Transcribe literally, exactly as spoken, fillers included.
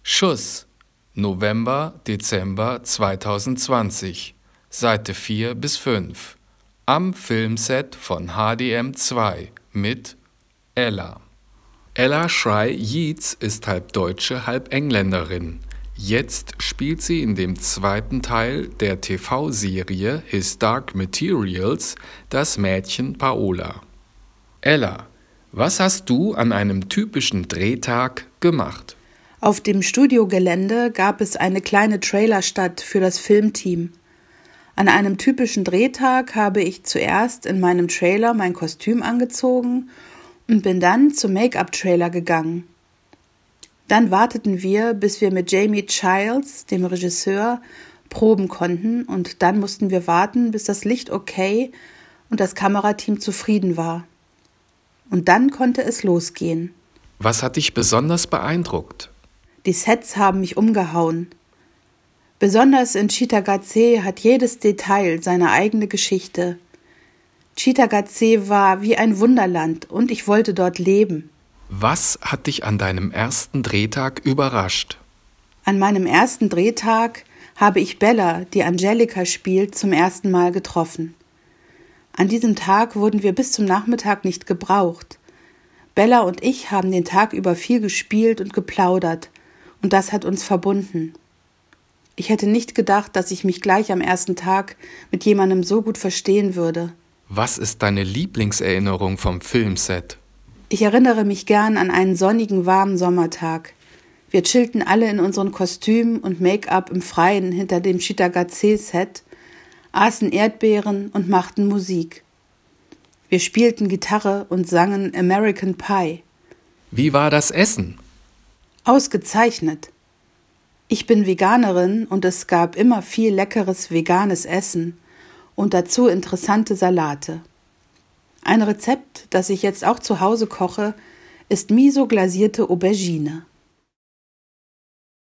Schuss, November, Dezember zweitausendzwanzig, Seite vier bis fünf, am Filmset von H D M zwei mit Ella. Ella Schrei-Yeats ist halb Deutsche, halb Engländerin. Jetzt spielt sie in dem zweiten Teil der T V-Serie His Dark Materials das Mädchen Paola. Ella, was hast du an einem typischen Drehtag gemacht? Auf dem Studiogelände gab es eine kleine Trailerstadt für das Filmteam. An einem typischen Drehtag habe ich zuerst in meinem Trailer mein Kostüm angezogen und bin dann zum Make-up-Trailer gegangen. Dann warteten wir, bis wir mit Jamie Childs, dem Regisseur, proben konnten, und dann mussten wir warten, bis das Licht okay und das Kamerateam zufrieden war. Und dann konnte es losgehen. Was hat dich besonders beeindruckt? Die Sets haben mich umgehauen. Besonders in Cittàgazze hat jedes Detail seine eigene Geschichte. Cittàgazze war wie ein Wunderland und ich wollte dort leben. Was hat dich an deinem ersten Drehtag überrascht? An meinem ersten Drehtag habe ich Bella, die Angelica spielt, zum ersten Mal getroffen. An diesem Tag wurden wir bis zum Nachmittag nicht gebraucht. Bella und ich haben den Tag über viel gespielt und geplaudert, und das hat uns verbunden. Ich hätte nicht gedacht, dass ich mich gleich am ersten Tag mit jemandem so gut verstehen würde. Was ist deine Lieblingserinnerung vom Filmset? Ich erinnere mich gern an einen sonnigen, warmen Sommertag. Wir chillten alle in unseren Kostümen und Make-up im Freien hinter dem Cittàgazze-Set, aßen Erdbeeren und machten Musik. Wir spielten Gitarre und sangen American Pie. Wie war das Essen? Ausgezeichnet. Ich bin Veganerin und es gab immer viel leckeres veganes Essen und dazu interessante Salate. Ein Rezept, das ich jetzt auch zu Hause koche, ist miso glasierte Aubergine.